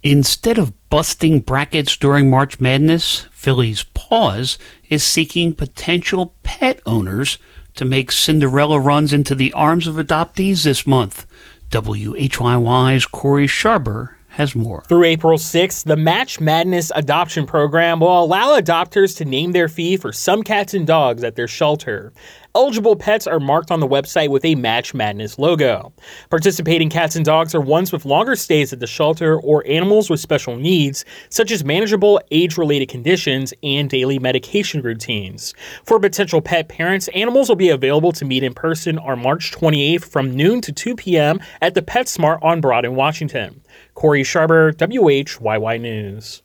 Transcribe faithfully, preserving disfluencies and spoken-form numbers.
Instead of busting brackets during March Madness, Philly's Paws is seeking potential pet owners to make Cinderella runs into the arms of adoptees this month. W H Y Y's Corey Sharber has more. Through April sixth, the Match Madness adoption program will allow adopters to name their fee for some cats and dogs at their shelter. Eligible pets are marked on the website with a Match Madness logo. Participating cats and dogs are ones with longer stays at the shelter or animals with special needs, such as manageable age-related conditions and daily medication routines. For potential pet parents, animals will be available to meet in person on March twenty-eighth from noon to two p.m. at the PetSmart on Broad in Washington. Corey Sharber, W H Y Y News.